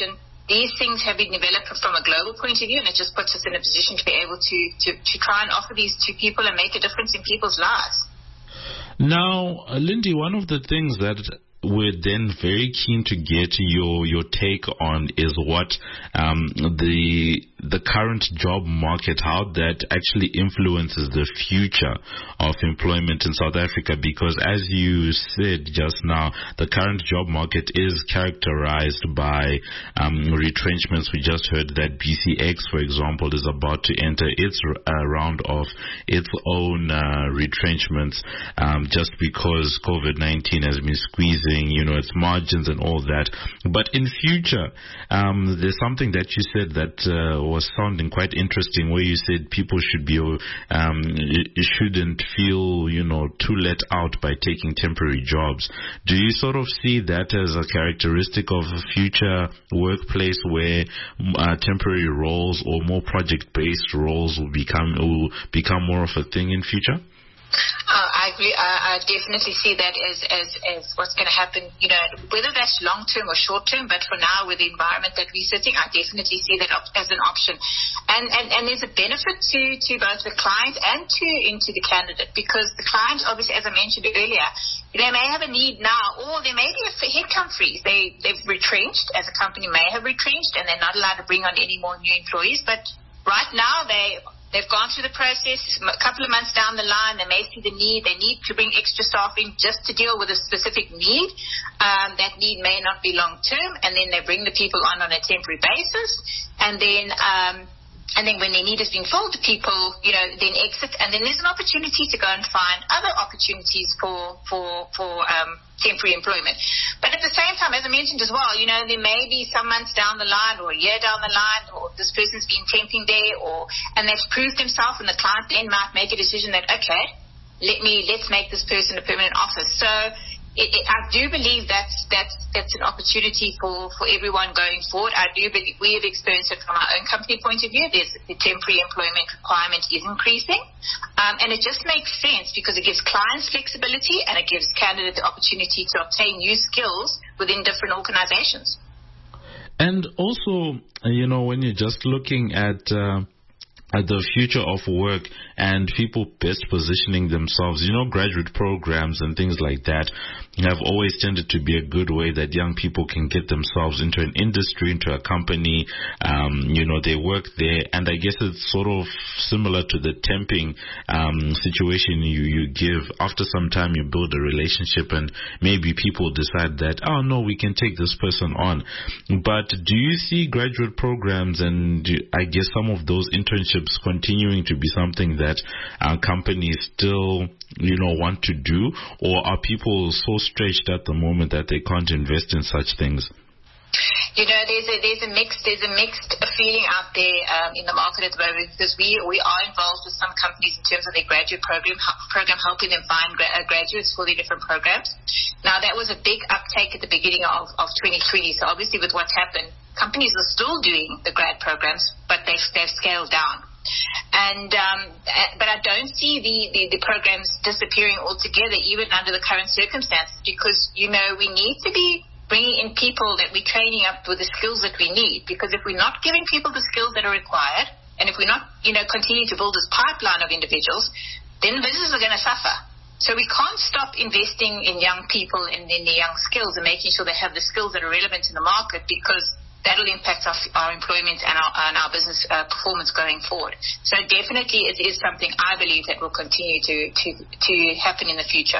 these things have been developed from a global point of view, and it just puts us in a position to be able to, to, to try and offer these to people and make a difference in people's lives. Now, uh, Lindy, one of the things that we're then very keen to get your your take on is what um, the the current job market, how that actually influences the future of employment in South Africa. Because as you said just now, the current job market is characterized by um, retrenchments. We just heard that B C X, for example, is about to enter its uh, round of its own uh, retrenchments um, just because COVID nineteen has been squeezing, you know, its margins and all that. But in future, um, there's something that you said that uh, was sounding quite interesting, where you said people should be, um, shouldn't feel, you know, too let out by taking temporary jobs. Do you sort of see that as a characteristic of a future workplace where uh, temporary roles or more project-based roles will become will become more of a thing in future? Uh, I agree. I, I definitely see that as, as, as what's going to happen, you know, whether that's long-term or short-term, but for now, with the environment that we're sitting, I definitely see that op- as an option. And, and, and there's a benefit to, to both the client and to into the candidate, because the client, obviously, as I mentioned earlier, they may have a need now, or there may be a headcount freeze. They, they've retrenched, as a company may have retrenched, and they're not allowed to bring on any more new employees. But right now, they... They've gone through the process. A couple of months down the line, they may see the need. They need to bring extra staff in just to deal with a specific need. Um, that need may not be long-term, and then they bring the people on on a temporary basis. And then um, and then when their need has been filled, people, you know, then exit. And then there's an opportunity to go and find other opportunities for, for, for um, temporary employment. But at the same time, as I mentioned as well, you know, there may be some months down the line or a year down the line, or this person's been temping there, or and they've proved themselves, and the client then might make a decision that, okay, let me let's make this person a permanent office. So it, it, I do believe that's that's that's an opportunity for, for everyone going forward. I do believe we have experienced it from our own company point of view. There's the temporary employment requirement is increasing, um, and it just makes sense because it gives clients flexibility and it gives candidates the opportunity to obtain new skills within different organizations. And also, you know, when you're just looking at uh, at the future of work and people best positioning themselves, you know, graduate programs and things like that have always tended to be a good way that young people can get themselves into an industry, into a company. Um, you know, they work there, and I guess it's sort of similar to the temping um, situation you, you give. After some time, you build a relationship, and maybe people decide that, oh, no, we can take this person on. But do you see graduate programs and do, I guess some of those internships continuing to be something that uh, companies still, you know, want to do, or are people so stretched at the moment that they can't invest in such things? You know, there's a there's a mixed there's a mixed feeling out there um, in the market at the moment, because we we are involved with some companies in terms of their graduate program program helping them find gra- graduates for their different programs. Now, that was a big uptake at the beginning of, of twenty twenty. So obviously, with what's happened, companies are still doing the grad programs, but they've they've scaled down. And um, but I don't see the, the, the programs disappearing altogether, even under the current circumstances, because, you know, we need to be bringing in people that we're training up with the skills that we need. Because if we're not giving people the skills that are required, and if we're not, you know, continue to build this pipeline of individuals, then businesses are going to suffer. So we can't stop investing in young people and in their young skills and making sure they have the skills that are relevant in the market, because that'll impact our, our employment and our, and our business uh, performance going forward. So definitely it is something I believe that will continue to, to, to happen in the future.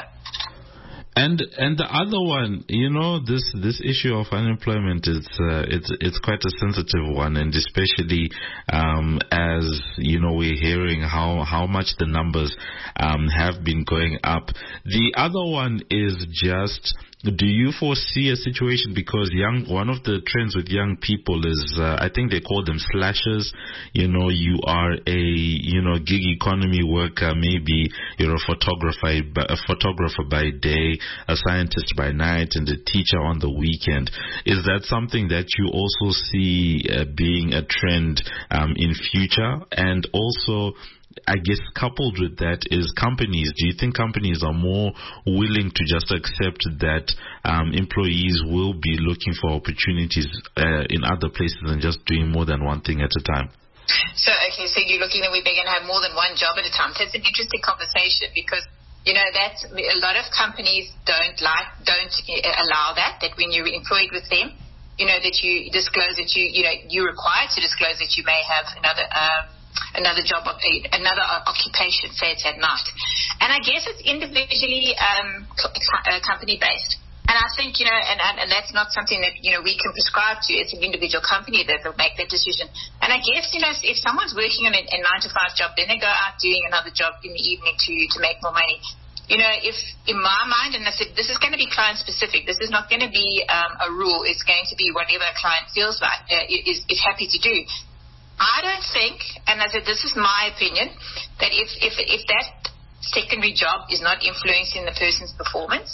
And and the other one, you know, this this issue of unemployment is uh, it's it's quite a sensitive one, and especially um, as you know, we're hearing how how much the numbers um, have been going up. The other one is just, do you foresee a situation, because young, one of the trends with young people is, uh, I think they call them slashers. You know, you are a, you know, gig economy worker, maybe you're a photographer, a photographer by day, a scientist by night, and a teacher on the weekend. Is that something that you also see uh, being a trend um, in future? And also, I guess coupled with that is companies. Do you think companies are more willing to just accept that um, employees will be looking for opportunities uh, in other places and just doing more than one thing at a time? So, okay, so you're looking that we're going to have more than one job at a time. So it's an interesting conversation because, you know, that's a lot of companies don't like, don't allow that, that when you're employed with them, you know, that you disclose that you, you know, you're required to disclose that you may have another, um, another job, another occupation, say it's at night. And I guess it's individually um, company-based. And I think, you know, and, and, and that's not something that, you know, we can prescribe to. It's an individual company that will make that decision. And I guess, you know, if, if someone's working on a, a nine to five job, then they go out doing another job in the evening to, to make more money. You know, if in my mind, and I said, this is going to be client specific. This is not going to be um, a rule. It's going to be whatever a client feels like, uh, is, is happy to do. I don't think, and I said, this is my opinion, that if, if, if that secondary job is not influencing the person's performance,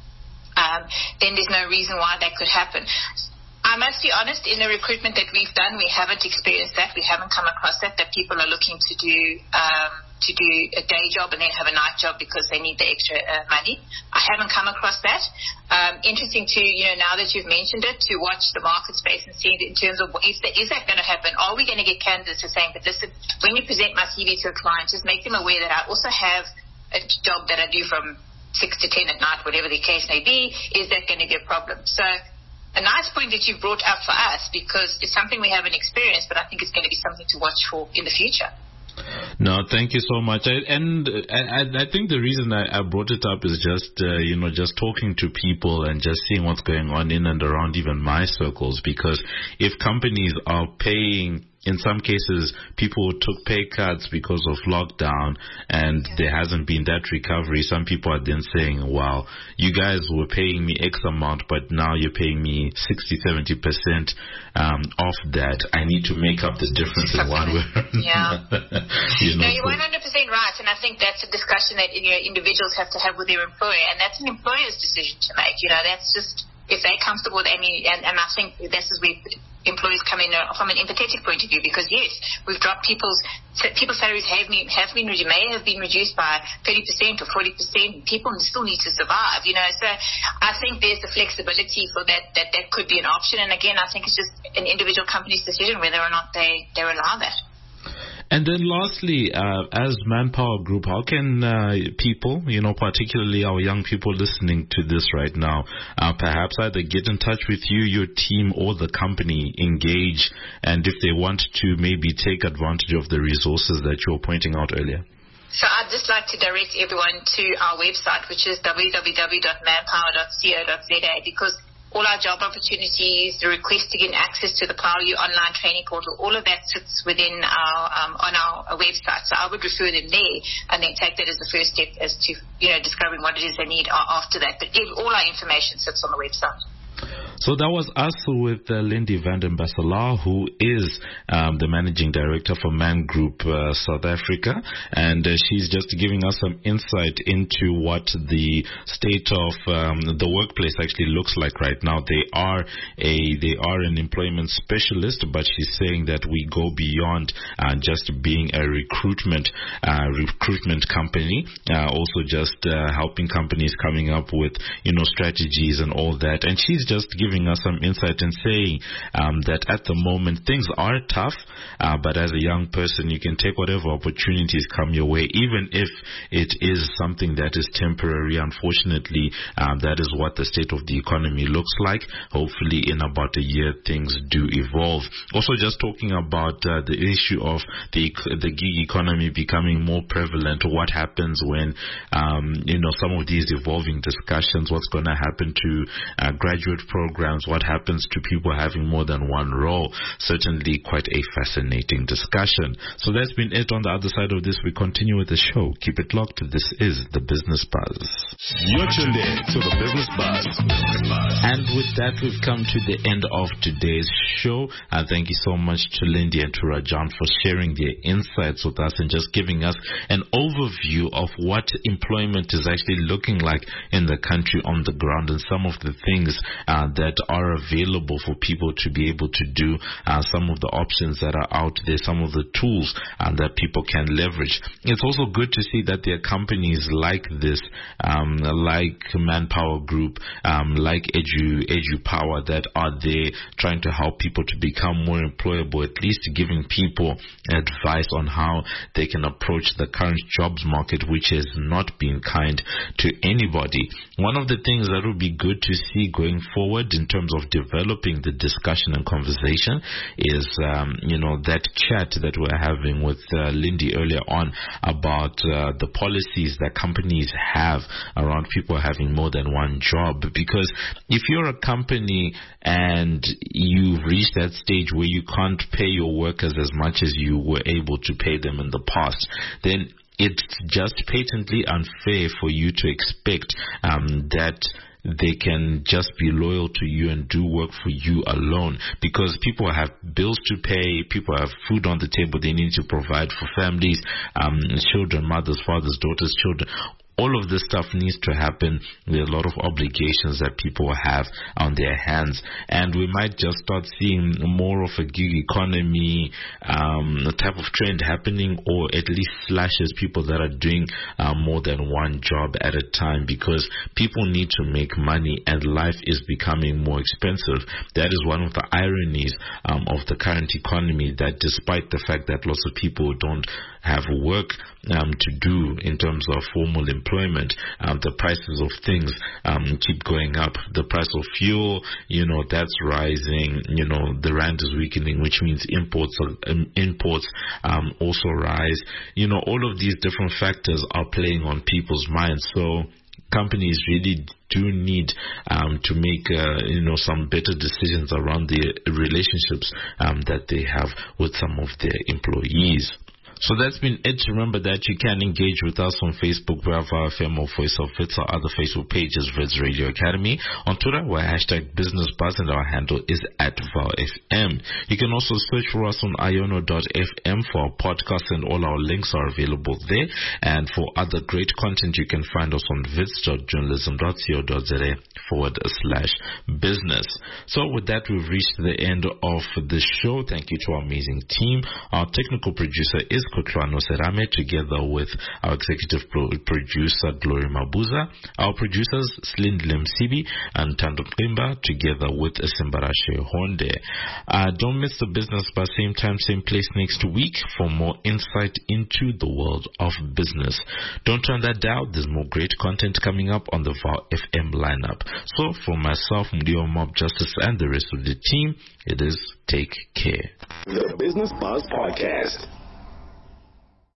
Um, then there's no reason why that could happen. I must be honest, in the recruitment that we've done, we haven't experienced that. We haven't come across that, that people are looking to do um, to do a day job and then have a night job because they need the extra uh, money. I haven't come across that. Um, interesting to, you know, now that you've mentioned it, to watch the market space and see in terms of if there, is that going to happen? Are we going to get candidates who are saying, but listen, when you present my C V to a client, just make them aware that I also have a job that I do from six to ten at night, whatever the case may be. Is that going to be a problem? So a nice point that you've brought up for us, because it's something we haven't experienced, but I think it's going to be something to watch for in the future. No, thank you so much. I, and I, I think the reason I, I brought it up is just, uh, you know, just talking to people and just seeing what's going on in and around even my circles, because if companies are paying, in some cases, people took pay cuts because of lockdown and yeah. there hasn't been that recovery. Some people are then saying, wow, you guys were paying me X amount, but now you're paying me sixty, seventy percent um, off that. I need to make up the difference in one way. Yeah. you know, no, you're one hundred percent right. And I think that's a discussion that, you know, individuals have to have with their employer. And that's an employer's decision to make. You know, that's just, if they're comfortable with any, and, and I think this is where employees come in uh, from an empathetic point of view, because yes, we've dropped people's people's salaries have been have been may have been reduced by thirty percent or forty percent. People still need to survive, you know. So I think there's the flexibility for that. That that could be an option. And again, I think it's just an individual company's decision whether or not they they allow that. And then lastly, uh, as Manpower Group, how can uh, people, you know, particularly our young people listening to this right now, uh, perhaps either get in touch with you, your team, or the company, engage, and if they want to maybe take advantage of the resources that you were pointing out earlier? So I'd just like to direct everyone to our website, which is w w w dot manpower dot co dot z a, because all our job opportunities, the request to get access to the Power U online training portal, all of that sits within our um, on our, our website. So I would refer them there and then take that as the first step as to, you know, discovering what it is they need after that. But all our information sits on the website. So that was us with uh, Lindy Vanden Basselaar, who is um, the Managing Director for Man Group uh, South Africa, and uh, she's just giving us some insight into what the state of um, the workplace actually looks like right now. They are a they are an employment specialist, but she's saying that we go beyond uh, just being a recruitment uh, recruitment company, uh, also just uh, helping companies coming up with, you know, strategies and all that. And she's just giving us some insight and saying um, that at the moment things are tough, uh, but as a young person you can take whatever opportunities come your way, even if it is something that is temporary. Unfortunately, um, that is what the state of the economy looks like. Hopefully in about a year things do evolve. Also just talking about uh, the issue of the the gig economy becoming more prevalent. What happens when um, you know, some of these evolving discussions, what's going to happen to uh, graduate programs, what happens to people having more than one role. Certainly quite a fascinating discussion. So that's been it on the other side of this. We continue with the show. Keep it locked. This is the Business Buzz. You're tuned in to the Business Buzz. And with that, we've come to the end of today's show. Uh, thank you so much to Lindy and to Rajan for sharing their insights with us and just giving us an overview of what employment is actually looking like in the country on the ground and some of the things uh, that that are available for people to be able to do, uh, some of the options that are out there, some of the tools uh, that people can leverage. It's also good to see that there are companies like this, um, like Manpower Group, um, like Edu, Edu Power, that are there trying to help people to become more employable, at least giving people advice on how they can approach the current jobs market, which has not been kind to anybody. One of the things that would be good to see going forward in terms of developing the discussion and conversation is, um, you know, that chat that we're having with uh, Lindy earlier on about uh, the policies that companies have around people having more than one job. Because if you're a company and you've reached that stage where you can't pay your workers as much as you were able to pay them in the past, then it's just patently unfair for you to expect um, that they can just be loyal to you and do work for you alone, because people have bills to pay, people have food on the table they need to provide for families, um, children, mothers, fathers, daughters, children. All of this stuff needs to happen. There are a lot of obligations that people have on their hands, and we might just start seeing more of a gig economy um, type of trend happening, or at least slashes people that are doing uh, more than one job at a time, because people need to make money and life is becoming more expensive. That is one of the ironies um, of the current economy, that despite the fact that lots of people don't have work um, to do in terms of formal employment, um, the prices of things um, keep going up. The price of fuel, you know, that's rising. You know, the rand is weakening, which means imports are, um, imports um, also rise. You know, all of these different factors are playing on people's minds. So companies really do need um, to make uh, you know some better decisions around the relationships um, that they have with some of their employees. So that's been it. Remember that you can engage with us on Facebook, where our F M or Voice of Wits, our other Facebook pages, Wits Radio Academy. On Twitter, we're hashtag Business Buzz, and our handle is at V A W F M. You can also search for us on iono dot f m for our podcast, and all our links are available there. And for other great content, you can find us on wits dot journalism dot co dot za forward slash business. So with that, we've reached the end of the show. Thank you to our amazing team. Our technical producer is Kutlwano Serame, together with our executive pro- producer Glory Mabuza, our producers Slindle Msibi and Tando Klimba, together with Simbarashe Honde. Uh, don't miss the Business Buzz, same time, same place next week for more insight into the world of business. Don't turn that down. There's more great content coming up on the V A W F M lineup. So for myself, Mudio Mob Justice, and the rest of the team, it is take care. The Business Buzz Podcast.